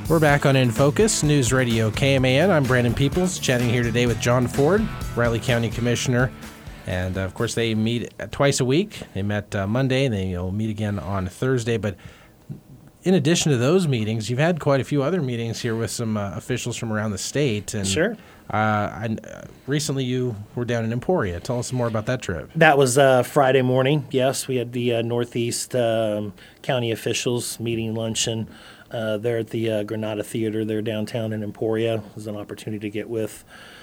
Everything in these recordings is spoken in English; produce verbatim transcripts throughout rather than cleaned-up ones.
We're back on In Focus, News Radio K M A N. I'm Brandon Peoples, chatting here today with John Ford, Riley County Commissioner. And, uh, of course, they meet twice a week. They met uh, Monday, and they will meet again on Thursday. But in addition to those meetings, you've had quite a few other meetings here with some uh, officials from around the state. And, sure. Uh, I, uh, recently, you were down in Emporia. Tell us more about that trip. That was uh, Friday morning. Yes, we had the uh, Northeast um, County officials meeting luncheon uh, there at the uh, Granada Theater there downtown in Emporia. It was an opportunity to get with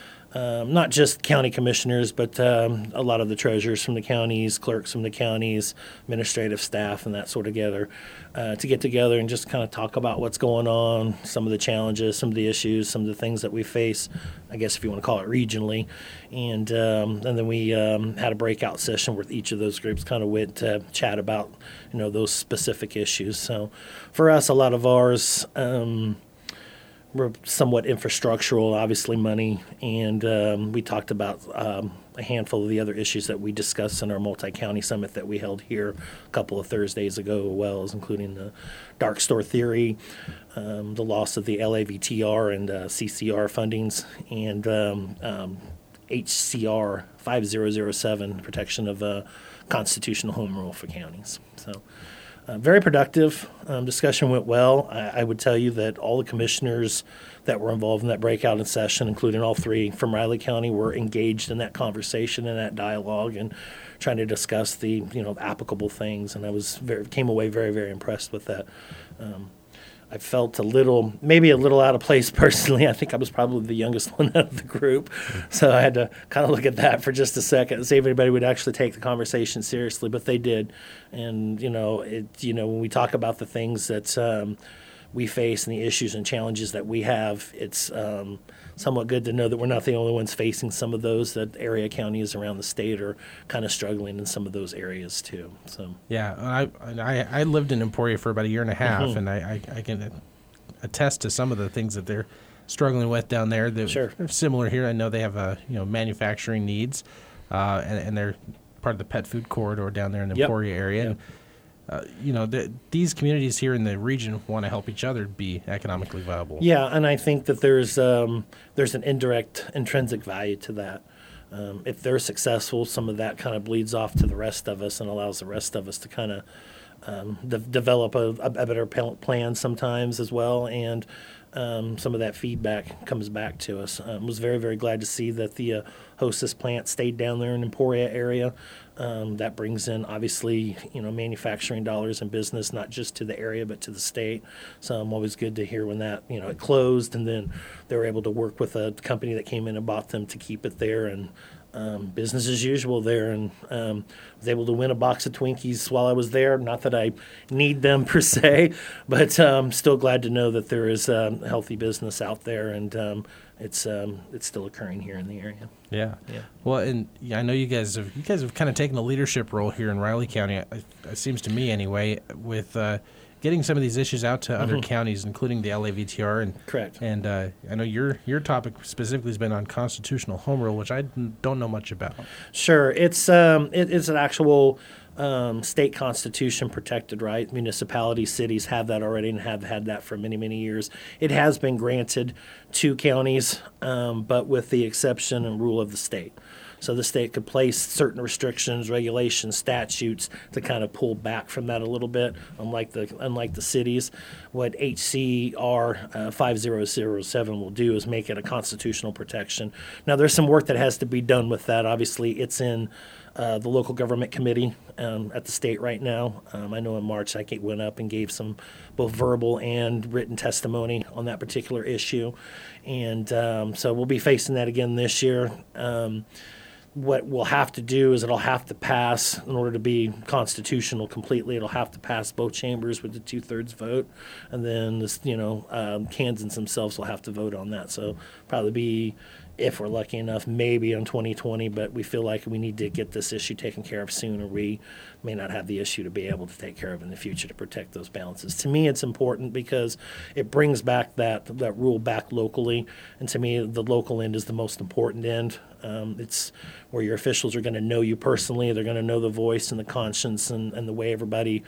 um, not just county commissioners, but um, a lot of the treasurers from the counties, clerks from the counties, administrative staff, and that sort of together uh, to get together and just kind of talk about what's going on, some of the challenges, some of the issues, some of the things that we face, I guess if you want to call it regionally. And um, and then we um, had a breakout session where each of those groups kind of went to chat about, you know, those specific issues. So for us, a lot of ours, um, we're somewhat infrastructural, obviously money, and um, we talked about um, a handful of the other issues that we discussed in our multi-county summit that we held here a couple of Thursdays ago, as well as including the dark store theory, um, the loss of the L A V T R and uh, C C R fundings, and um, um, H C R five thousand seven, protection of uh, constitutional home rule for counties. So. Uh, very productive. Um, discussion went well. I, I would tell you that all the commissioners that were involved in that breakout session, including all three from Riley County, were engaged in that conversation and that dialogue and trying to discuss the you know applicable things. And I was very, came away very very impressed with that. Um, I felt a little, maybe a little out of place personally. I think I was probably the youngest one out of the group. So I had to kind of look at that for just a second and see if anybody would actually take the conversation seriously, but they did. And, you know, it, you know, when we talk about the things that um, we face and the issues and challenges that we have, it's um, somewhat good to know that we're not the only ones facing some of those, that area counties around the state are kind of struggling in some of those areas too. So yeah, I I, I lived in Emporia for about a year and a half, mm-hmm. and I, I, I can attest to some of the things that they're struggling with down there. They're sure. similar here. I know they have a you know manufacturing needs, uh, and, and they're part of the pet food corridor down there in the yep. Emporia area. Yep. And, Uh, you know, the, these communities here in the region want to help each other be economically viable. Yeah, and I think that there's um, there's an indirect intrinsic value to that. Um, if they're successful, some of that kind of bleeds off to the rest of us and allows the rest of us to kind of um, de- develop a, a better plan sometimes as well. And um, some of that feedback comes back to us. I um, was very, very glad to see that the uh, Hostess plant stayed down there in the Emporia area. Um, that brings in, obviously, you know, manufacturing dollars and business, not just to the area but to the state. So I'm always good to hear when that, you know, it closed and then they were able to work with a company that came in and bought them to keep it there, and um, business as usual there. And um, was able to win a box of Twinkies while I was there. Not that I need them per se, but um, still glad to know that there is um, healthy business out there, and um, it's um, it's still occurring here in the area. Yeah. Yeah. Well, and yeah, I know you guys have you guys have kind of taken a leadership role here in Riley County. It, it seems to me, anyway, with uh, getting some of these issues out to mm-hmm. other counties, including the L A V T R. And correct. And uh, I know your your topic specifically has been on constitutional home rule, which I don't know much about. Sure, it's um, it, it's an actual um, state constitution protected right. Municipalities, cities have that already and have had that for many, many years. It has been granted to counties, um, but with the exception and rule of the state. So the state could place certain restrictions, regulations, statutes to kind of pull back from that a little bit, unlike the unlike the cities. What H C R uh, five thousand seven will do is make it a constitutional protection. Now, there's some work that has to be done with that. Obviously, it's in uh, the local government committee um, at the state right now. Um, I know in March I went up and gave some both verbal and written testimony on that particular issue. And um, so we'll be facing that again this year. Um, What we'll have to do is it'll have to pass, in order to be constitutional completely, it'll have to pass both chambers with the two-thirds vote. And then, this, you know, um, Kansans themselves will have to vote on that. So probably be, if we're lucky enough, maybe in twenty twenty, but we feel like we need to get this issue taken care of soon, or we may not have the issue to be able to take care of in the future to protect those balances. To me, it's important because it brings back that, that rule back locally, and to me, the local end is the most important end. Um, it's where your officials are going to know you personally. They're going to know the voice and the conscience and, and the way everybody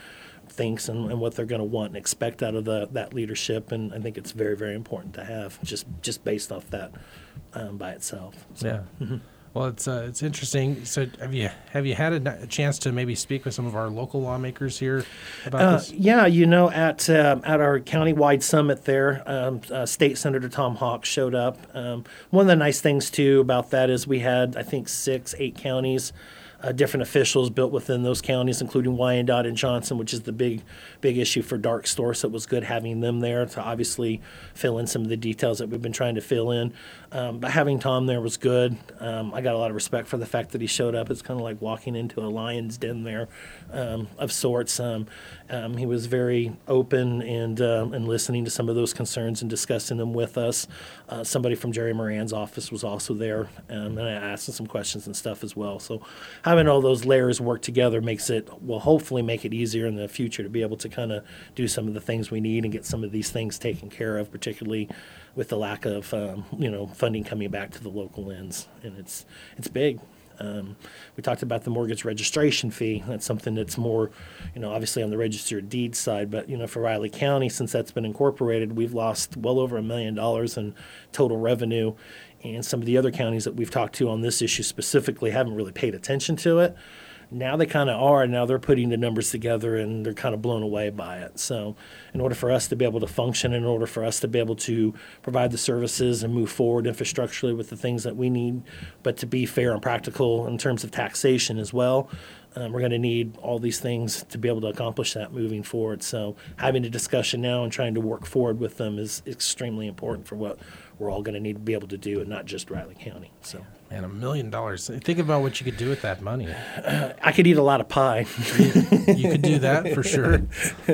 thinks and, and what they're going to want and expect out of the, that leadership. And I think it's very, very important to have just, just based off that um, by itself. So, yeah. Mm-hmm. Well, it's uh, it's interesting. So, have you have you had a, a chance to maybe speak with some of our local lawmakers here about uh, this? Yeah, you know, at um, at our countywide summit there, um, uh, State Senator Tom Hawks showed up. Um, one of the nice things too about that is we had, I think, six, eight counties. Uh, different officials built within those counties, including Wyandotte and Johnson, which is the big, big issue for dark store. So it was good having them there to obviously fill in some of the details that we've been trying to fill in. Um, but having Tom there was good. Um, I got a lot of respect for the fact that he showed up. It's kind of like walking into a lion's den there, um, of sorts. Um, um, he was very open and um, and listening to some of those concerns and discussing them with us. Uh, somebody from Jerry Moran's office was also there, um, and I asked him some questions and stuff as well. So having all those layers work together makes it, will hopefully make it easier in the future to be able to kind of do some of the things we need and get some of these things taken care of, particularly with the lack of um, you know funding coming back to the local ends. And it's it's big. Um, we talked about the mortgage registration fee. That's something that's more, you know, obviously on the registered deeds side, but, you know, for Riley County, since that's been incorporated, we've lost well over a million dollars in total revenue. And some of the other counties that we've talked to on this issue specifically haven't really paid attention to it. Now they kind of are. Now they're putting the numbers together and they're kind of blown away by it. So in order for us to be able to function, in order for us to be able to provide the services and move forward infrastructurally with the things that we need, but to be fair and practical in terms of taxation as well, um, we're going to need all these things to be able to accomplish that moving forward. So having a discussion now and trying to work forward with them is extremely important for what we're all going to need to be able to do, and not just Riley County. So. Man, a million dollars. Think about what you could do with that money. Uh, I could eat a lot of pie. You could do that for sure.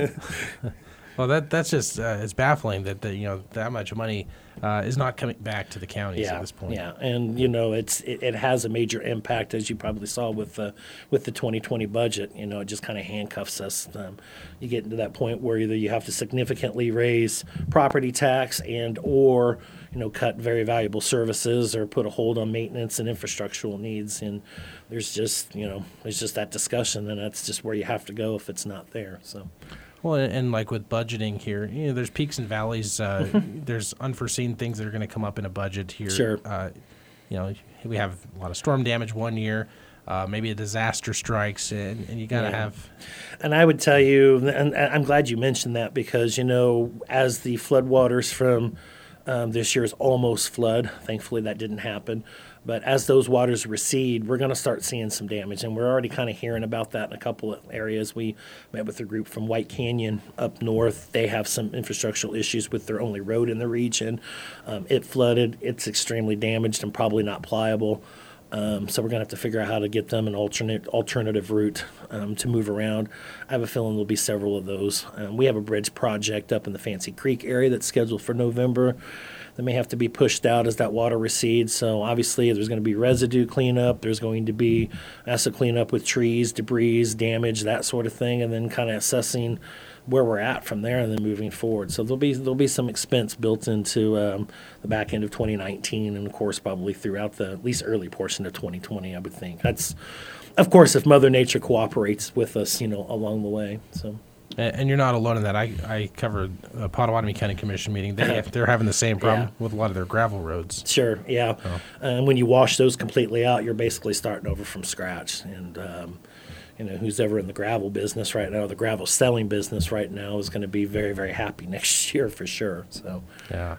Well, that that's just uh, it's baffling that the, you know that much money uh, is not coming back to the counties yeah, at this point. Yeah, and you know it's it, it has a major impact, as you probably saw with the with the twenty twenty budget. You know, it just kind of handcuffs us. Um, you get into that point where either you have to significantly raise property tax and or you know cut very valuable services or put a hold on maintenance and infrastructural needs. And there's just you know there's just that discussion, and that's just where you have to go if it's not there. So. Well, and, and like with budgeting here, you know, there's peaks and valleys. Uh, there's unforeseen things that are going to come up in a budget here. Sure. Uh, you know, we have a lot of storm damage one year. Uh, maybe a disaster strikes, and, and you got to yeah. have. And I would tell you, and I'm glad you mentioned that because, you know, as the floodwaters from um, this year's almost flood, thankfully that didn't happen. But as those waters recede, we're going to start seeing some damage. And we're already kind of hearing about that in a couple of areas. We met with a group from White Canyon up north. They have some infrastructural issues with their only road in the region. Um, it flooded. It's extremely damaged and probably not pliable. Um, so we're going to have to figure out how to get them an alternate alternative route um, to move around. I have a feeling there'll be several of those. Um, we have a bridge project up in the Fancy Creek area that's scheduled for November. That may have to be pushed out as that water recedes. So obviously there's going to be residue cleanup. There's going to be asset cleanup with trees, debris, damage, that sort of thing, and then kind of assessing where we're at from there and then moving forward. So there'll be there'll be some expense built into um, the back end of twenty nineteen and, of course, probably throughout the at least early portion of twenty twenty, I would think. That's, of course, if Mother Nature cooperates with us, you know, along the way. So. And you're not alone in that. I, I covered a Potawatomi County Commission meeting. They have, they're having the same problem yeah. with a lot of their gravel roads. Sure, yeah. Oh. And when you wash those completely out, you're basically starting over from scratch. And, um, you know, who's ever in the gravel business right now, the gravel selling business right now is going to be very, very happy next year for sure. So, yeah.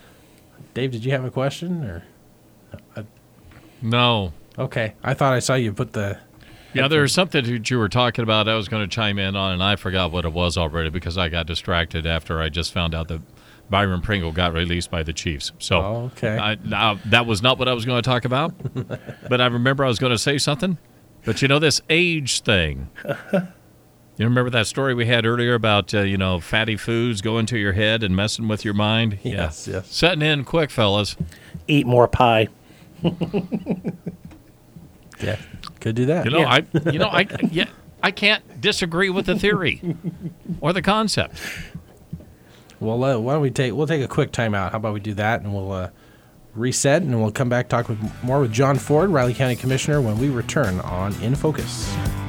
Dave, did you have a question? or? Uh, no. Okay. I thought I saw you put the... Yeah, there was something that you were talking about I was going to chime in on, and I forgot what it was already because I got distracted after I just found out that Byron Pringle got released by the Chiefs. So oh, okay. I, now, that was not what I was going to talk about, but I remember I was going to say something. But, you know, this age thing. You remember that story we had earlier about, uh, you know, fatty foods going to your head and messing with your mind? Yes, yeah. yes. Setting in quick, fellas. Eat more pie. Yeah, could do that. You know, yeah. I, you know, I, yeah, I can't disagree with the theory or the concept. Well, uh, why don't we take? We'll take a quick timeout. How about we do that, and we'll uh, reset, and we'll come back talk with more with John Ford, Riley County Commissioner, when we return on In Focus.